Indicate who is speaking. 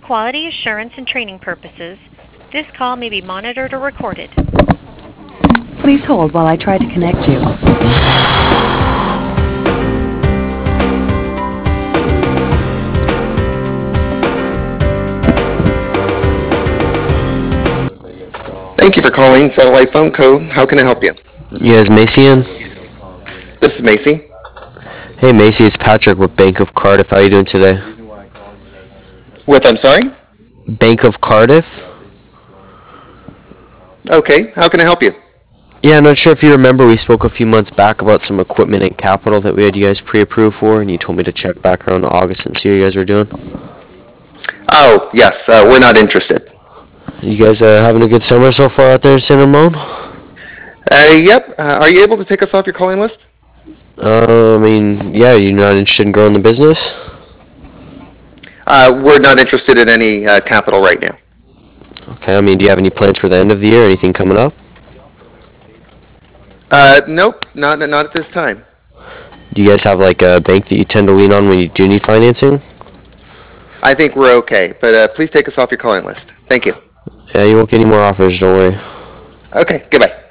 Speaker 1: quality assurance and training purposes, this call may be monitored or recorded.
Speaker 2: Please hold while I try to connect you.
Speaker 3: Thank you for calling Satellite Phone Co. How can I help you?
Speaker 4: Yeah, is Macy in?
Speaker 3: This is Macy.
Speaker 4: Hey Macy, it's Patrick with Bank of Cardiff. How are you doing today?
Speaker 3: I'm sorry?
Speaker 4: Bank of Cardiff?
Speaker 3: Okay, how can I help you?
Speaker 4: Yeah, I'm not sure if you remember, we spoke a few months back about some equipment and capital that we had you guys pre-approved for, and you told me to check back around August and see what you guys were doing.
Speaker 3: Oh, yes, we're not interested.
Speaker 4: You guys having a good summer so far out there in San Ramon?
Speaker 3: Yep. Are you able to take us off your calling list?
Speaker 4: Yeah, you're not interested in growing the business?
Speaker 3: We're not interested in any capital right now.
Speaker 4: Okay, do you have any plans for the end of the year? Anything coming up?
Speaker 3: Nope, not at this time.
Speaker 4: Do you guys have like a bank that you tend to lean on when you do need financing?
Speaker 3: I think we're okay, but please take us off your calling list. Thank you.
Speaker 4: Yeah, you won't get any more offers, don't worry.
Speaker 3: Okay, goodbye.